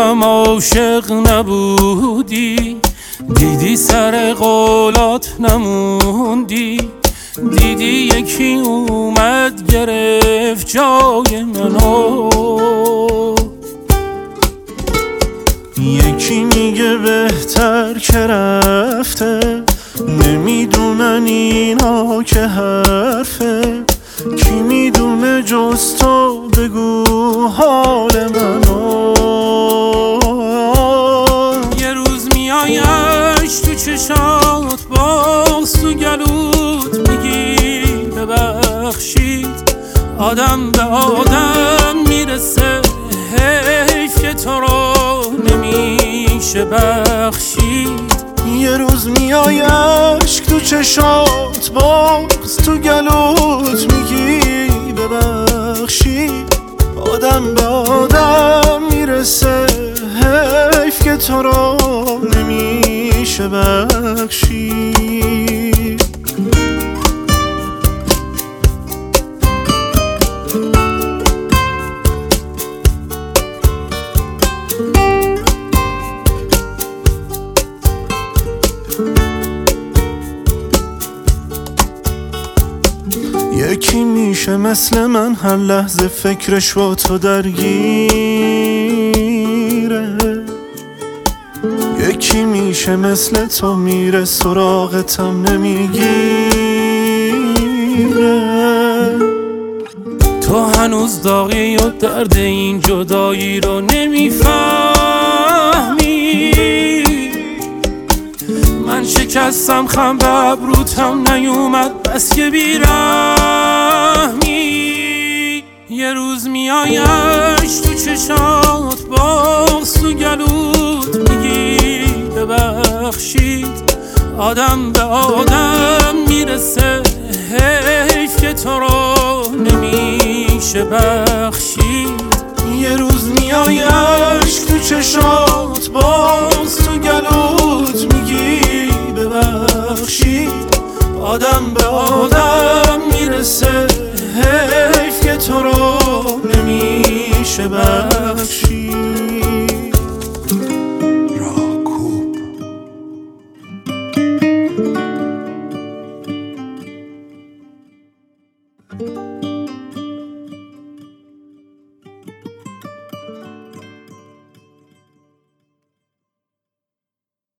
هم عاشق نبودی، دیدی سر قولات نموندی، دیدی یکی اومد گرفت جای منو. یکی میگه بهتر که رفته، نمیدونن اینا که حرفه، کی میدونه جز تو، بگو حال منو. یه روز میایش تو چشات، باز تو گلوت میگی ببخشید. آدم به آدم میرسه، حیف که تو رو نمیشه بخشید. یه روز میای عشق تو چشات، باز تو گلوت میگی ببخشید. آدم به آدم میرسه، حیف که تو رو نمیشه بخشید. یکی میشه مثل من هر لحظه فکرش با تو درگیره، یکی میشه مثل تو میره سراغتم نمیگیره. تو هنوز داغی و درد این جدایی رو نمیفهمی. من شکستم خم به ابروتم نیومد، بس که بیرحمی. یه روز میایش تو چشات، باز تو گلوت میگی ببخشید. آدم به آدم میرسه، حیف که تو رو نمیشه بخشید. یه روز میای عشق تو چشات، باز تو گلوت میگی ببخشید. آدم به آدم میرسه، حیف که تو رو نمیشه بخشید.